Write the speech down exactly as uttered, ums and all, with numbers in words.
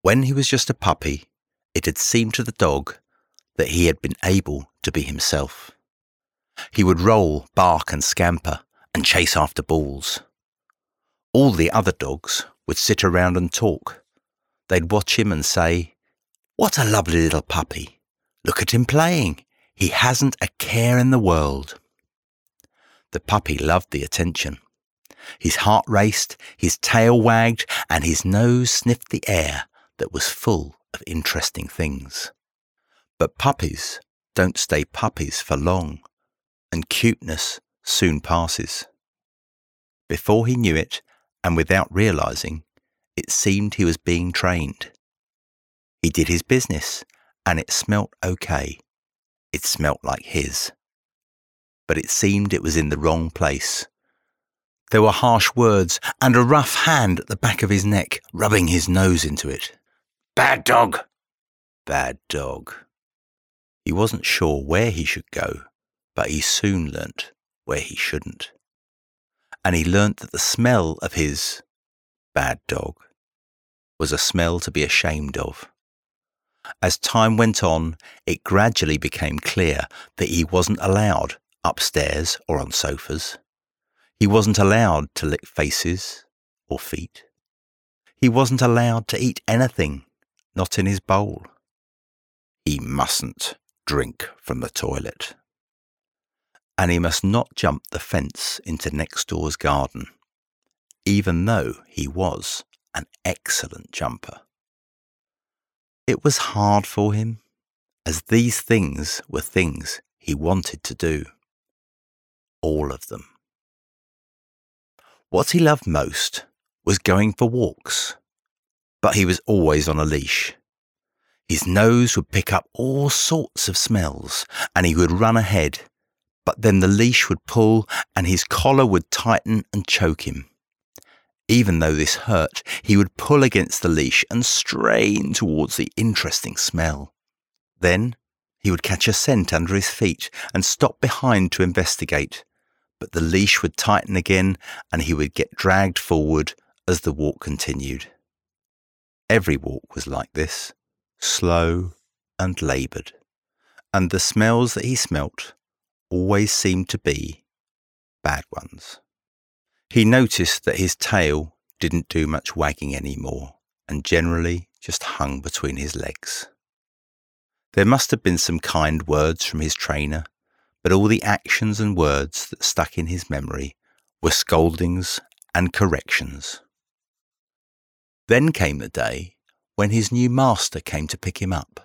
When he was just a puppy, it had seemed to the dog that he had been able to be himself. He would roll, bark and scamper and chase after balls. All the other dogs would sit around and talk. They'd watch him and say, "What a lovely little puppy. Look at him playing. He hasn't a care in the world." The puppy loved the attention. His heart raced, his tail wagged, and his nose sniffed the air that was full of interesting things. But puppies don't stay puppies for long, and cuteness soon passes. Before he knew it, and without realizing, it seemed he was being trained. He did his business, and it smelt okay. It smelt like his. But it seemed it was in the wrong place. There were harsh words and a rough hand at the back of his neck, rubbing his nose into it. "Bad dog! Bad dog." He wasn't sure where he should go, but he soon learnt where he shouldn't. And he learnt that the smell of his bad dog was a smell to be ashamed of. As time went on, it gradually became clear that he wasn't allowed upstairs or on sofas. He wasn't allowed to lick faces or feet. He wasn't allowed to eat anything, not in his bowl. He mustn't drink from the toilet. And he must not jump the fence into next door's garden, even though he was an excellent jumper. It was hard for him, as these things were things he wanted to do. All of them. What he loved most was going for walks, but he was always on a leash. His nose would pick up all sorts of smells, and he would run ahead, but then the leash would pull and his collar would tighten and choke him. Even though this hurt, he would pull against the leash and strain towards the interesting smell. Then he would catch a scent under his feet and stop behind to investigate, but the leash would tighten again and he would get dragged forward as the walk continued. Every walk was like this, slow and laboured, and the smells that he smelt always seemed to be bad ones. He noticed that his tail didn't do much wagging anymore and generally just hung between his legs. There must have been some kind words from his trainer, but all the actions and words that stuck in his memory were scoldings and corrections. Then came the day when his new master came to pick him up.